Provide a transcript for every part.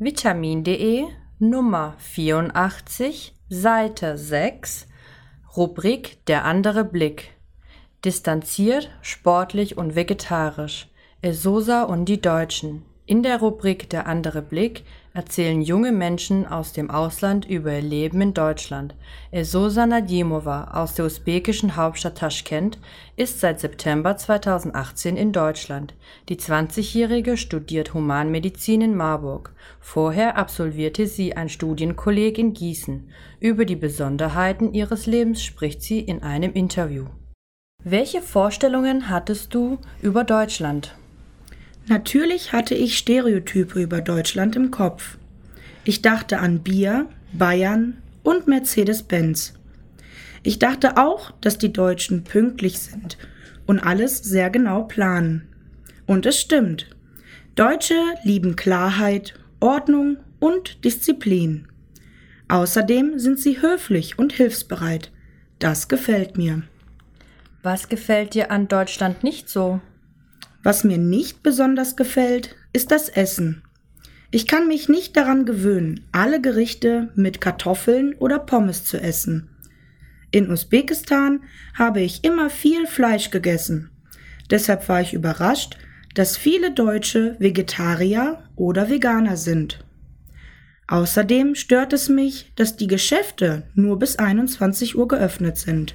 Vitamin.de, Nummer 84, Seite 6, Rubrik Der andere Blick. Distanziert, sportlich und vegetarisch. Esosa und die Deutschen. In der Rubrik Der andere Blick erzählen junge Menschen aus dem Ausland über ihr Leben in Deutschland. Esosa Nadimova aus der usbekischen Hauptstadt Taschkent ist seit September 2018 in Deutschland. Die 20-Jährige studiert Humanmedizin in Marburg. Vorher absolvierte sie ein Studienkolleg in Gießen. Über die Besonderheiten ihres Lebens spricht sie in einem Interview. Welche Vorstellungen hattest du über Deutschland? Natürlich hatte ich Stereotype über Deutschland im Kopf. Ich dachte an Bier, Bayern und Mercedes-Benz. Ich dachte auch, dass die Deutschen pünktlich sind und alles sehr genau planen. Und es stimmt. Deutsche lieben Klarheit, Ordnung und Disziplin. Außerdem sind sie höflich und hilfsbereit. Das gefällt mir. Was gefällt dir an Deutschland nicht so? Was mir nicht besonders gefällt, ist das Essen. Ich kann mich nicht daran gewöhnen, alle Gerichte mit Kartoffeln oder Pommes zu essen. In Usbekistan habe ich immer viel Fleisch gegessen. Deshalb war ich überrascht, dass viele Deutsche Vegetarier oder Veganer sind. Außerdem stört es mich, dass die Geschäfte nur bis 21 Uhr geöffnet sind.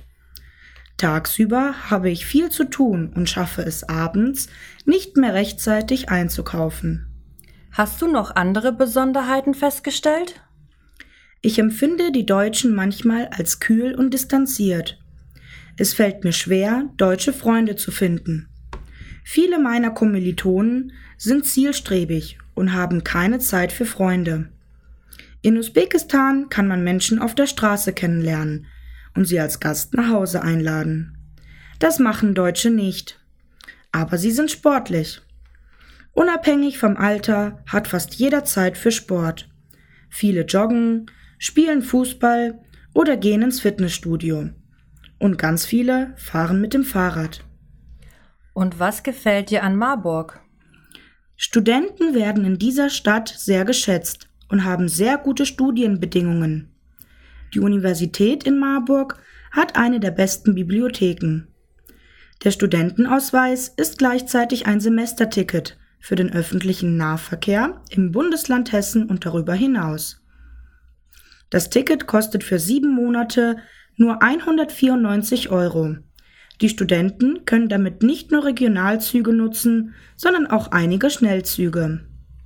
Tagsüber habe ich viel zu tun und schaffe es abends, nicht mehr rechtzeitig einzukaufen. Hast du noch andere Besonderheiten festgestellt? Ich empfinde die Deutschen manchmal als kühl und distanziert. Es fällt mir schwer, deutsche Freunde zu finden. Viele meiner Kommilitonen sind zielstrebig und haben keine Zeit für Freunde. In Usbekistan kann man Menschen auf der Straße kennenlernen und sie als Gast nach Hause einladen. Das machen Deutsche nicht. Aber sie sind sportlich. Unabhängig vom Alter hat fast jeder Zeit für Sport. Viele joggen, spielen Fußball oder gehen ins Fitnessstudio. Und ganz viele fahren mit dem Fahrrad. Und was gefällt dir an Marburg? Studenten werden in dieser Stadt sehr geschätzt und haben sehr gute Studienbedingungen. Die Universität in Marburg hat eine der besten Bibliotheken. Der Studentenausweis ist gleichzeitig ein Semesterticket für den öffentlichen Nahverkehr im Bundesland Hessen und darüber hinaus. Das Ticket kostet für 7 Monate nur 194 €. Die Studenten können damit nicht nur Regionalzüge nutzen, sondern auch einige Schnellzüge.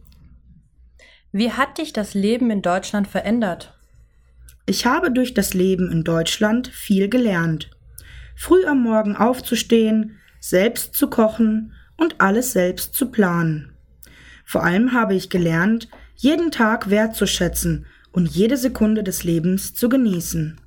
Wie hat dich das Leben in Deutschland verändert? Ich habe durch das Leben in Deutschland viel gelernt. Früh am Morgen aufzustehen, selbst zu kochen und alles selbst zu planen. Vor allem habe ich gelernt, jeden Tag wertzuschätzen und jede Sekunde des Lebens zu genießen.